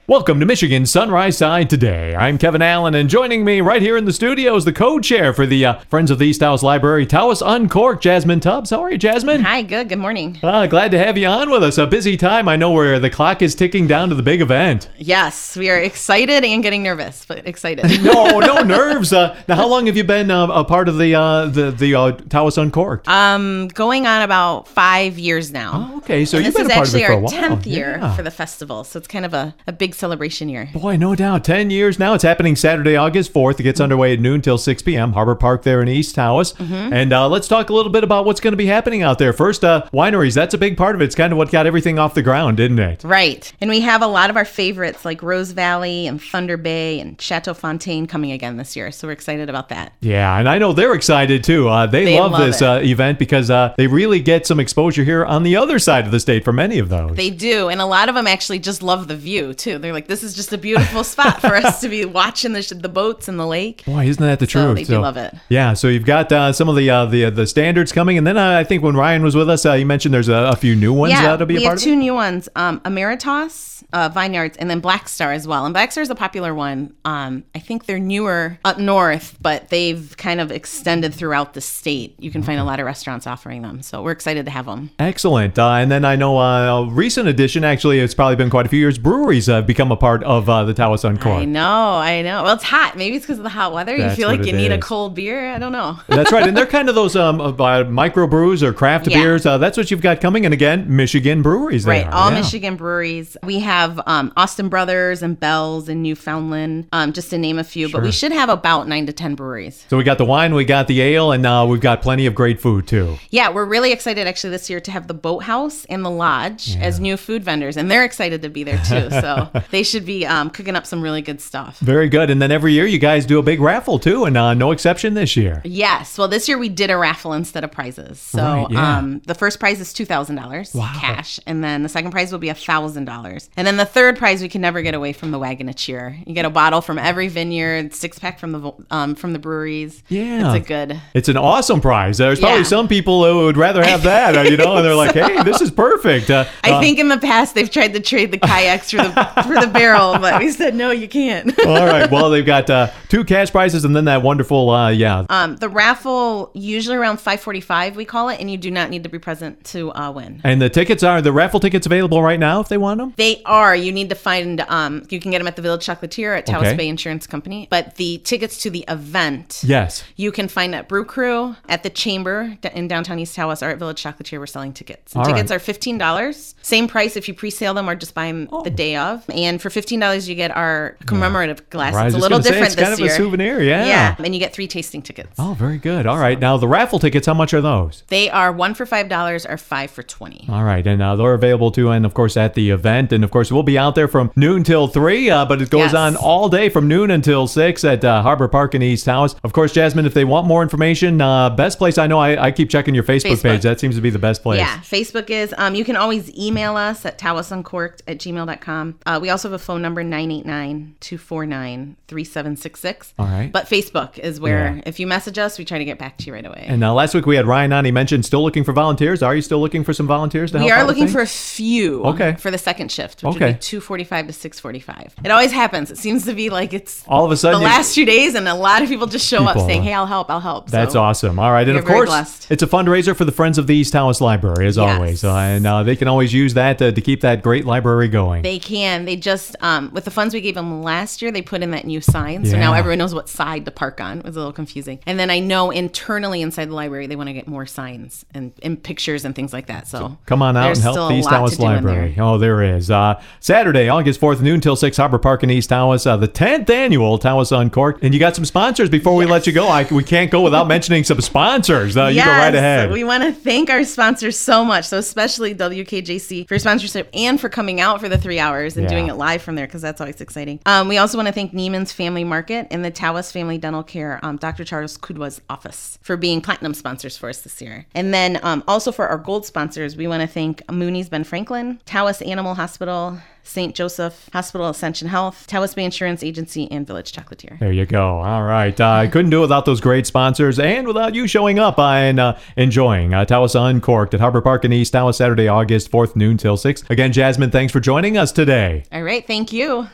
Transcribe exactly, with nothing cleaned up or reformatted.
Welcome to Michigan Sunrise Side Today. I'm Kevin Allen, and joining me right here in the studio is the co-chair for the uh, Friends of the East Tawas Library, Tawas Uncorked, Jasmine Tubbs. How are you, Jasmine? Hi, good. Good morning. Uh, glad to have you on with us. A busy time, I know, where the clock is ticking down to the big event. Yes, we are excited and getting nervous, but excited. no, no nerves. Uh, now, how long have you been uh, a part of the uh, the the uh, Tawas Uncorked? Um, going on about five years now. Oh, okay, so and you've this been is a part of it actually for a our while. tenth year Yeah. for the festival, so it's kind of a, a big celebration year. Boy, no doubt. Ten years now. It's happening Saturday, August fourth. It gets underway at noon till six p.m. Harbor Park there in East Tawas. Mm-hmm. And uh, let's talk a little bit about what's going to be happening out there. First, uh, wineries. That's a big part of it. It's kind of what got everything off the ground, didn't it? Right. And we have a lot of our favorites like Rose Valley and Thunder Bay and Chateau Fontaine coming again this year. So we're excited about that. Yeah, and I know they're excited too. Uh, they, They love, love this it. uh, event because uh, they really get some exposure here on the other side of the state for many of those. They do. And a lot of them actually just love the view too. They're like, this is just a beautiful spot for us to be watching the, sh- the boats and the lake. Boy, isn't that the So truth? they do love it. Yeah, so you've got uh, some of the uh, the the standards coming, and then uh, I think when Ryan was with us, uh, you mentioned there's a, a few new ones Yeah, uh, to be a we part have of two it. new ones, um, Emeritus, uh, Vineyards, and then Black Star as well. And Black Star is a popular one. Um, I think they're newer up north, but they've kind of extended throughout the state. You can find a lot of restaurants offering them, so we're excited to have them. Excellent. Uh, and then I know uh, a recent addition, actually, it's probably been quite a few years, breweries have become a part of uh, the Tawas Uncorked. I know, I know. Well, it's hot. Maybe it's because of the hot weather. That's you feel what like you it need a is. cold beer. I don't know. That's right. And they're kind of those um, uh, micro brews or craft Yeah. beers. Uh, that's what you've got coming. And again, Michigan breweries there. Right, all Yeah. Michigan breweries. We have um, Austin Brothers and Bell's in Newfoundland, um, just to name a few. But we should have about nine to ten breweries. So we got the wine, we got the ale, and uh, we've got plenty of great food too. Yeah, we're really excited actually this year to have the Boathouse and the Lodge as new food vendors, and they're excited to be there too. So they should be um, cooking up some really good stuff. Very good. And then every year you guys do a big raffle too, and uh, no exception this year. Yes. Well, this year we did a raffle instead of prizes. So Right, yeah. um, the first prize is two thousand dollars Wow. cash, and then the second prize will be one thousand dollars. And then the third prize we can never get away from the Wagon of Cheer. You get a bottle from every vineyard, six pack from the um, from the breweries. Yeah. It's a good. It's an awesome prize. There's probably Yeah. some people who would rather have that, uh, you know, and they're like, hey, this is perfect. Uh, I uh, think in the past they've tried to trade the kayaks for the for the barrel, but we said no, you can't. all right. Well, they've got uh, two cash prizes and then that wonderful, uh, yeah. Um, the raffle usually around five forty-five we call it, and you do not need to be present to uh, win. And the tickets are, the raffle tickets available right now if they want them? They are. You need to find. Um, you can get them at the Village Chocolatier at Taos Okay. Bay Insurance Company. But the tickets to the event, Yes. you can find at Brew Crew, at the Chamber d- in downtown East Tawas, or at Village Chocolatier. We're selling tickets. And All tickets right. are fifteen dollars. Same price if you pre-sale them or just buy them the day of. And for fifteen dollars, you get our commemorative glass. Right, I was It's a just little gonna say, different it's this kind of year. a souvenir, yeah. Yeah, and you get three tasting tickets. Oh, very good. All right. Now, the raffle tickets, how much are those? They are one for five dollars or five for twenty. All right, and uh, they're available too, and of course at the event, and of course we'll be out there from noon till three, uh, but it goes Yes. on all day from noon until six at uh, Harbor Park in East Tawas. Of course, Jasmine, if they want more information, uh, best place I know, I, I keep checking your Facebook, Facebook. page. That seems to be the best place. Yeah, Facebook is. Um, you can always email us at tawasuncorked at gmail dot com. Uh, we also have a phone number, nine eight nine, two four nine, three seven six six. All right. But Facebook is where, Yeah. if you message us, we try to get back to you right away. And uh, last week we had Ryan on. He mentioned still looking for volunteers. Are you still looking for some volunteers to help we out are with looking for a things? few Okay. for the second shift, which Okay. would be two forty-five to six forty-five. It always happens. It seems to be like it's All of a sudden the you- last few days, and a lot of people just show People, up saying, uh, hey, I'll help, I'll help. That's So awesome. All right. And You're of very course, blessed. it's a fundraiser for the Friends of the East Tawas Library, as Yes. always. Uh, and uh, they can always use that to, to keep that great library going. They can. They just, um, with the funds we gave them last year, they put in that new sign. So now Yeah. everyone knows what side to park on. It was a little confusing. And then I know internally inside the library, they want to get more signs and, and pictures and things like that. So, Come on out there's and help still the a East lot to Tawas do in Library. there. Oh, there is. Uh, Saturday, August fourth, noon till six, Harbor Park in East Tawas, uh, the tenth annual Tawas Uncorked. And you got some sponsors before we let you go. I, we can't go without mentioning some sponsors. Uh, you go right ahead. We want to thank our sponsors so much. So especially W K J C for sponsorship and for coming out for the three hours and Yeah. doing it live from there, because that's always exciting. Um, we also want to thank Neiman's Family Market and the Tawas Family Dental Care, um, Doctor Charles Kudwa's office, for being platinum sponsors for us this year. And then um, also for our gold sponsors, we want to thank Mooney's Ben Franklin, Tawas Animal Hospital, Saint Joseph Hospital, Ascension Health, Tawas Bay Insurance Agency, and Village Chocolatier. There you go. All right. Uh, I couldn't do it without those great sponsors and without you showing up and uh, enjoying uh, Tawas Uncorked at Harbor Park in East Tawas, Saturday, August fourth, noon till six. Again, Jasmine, thanks for joining us today. All right. Thank you.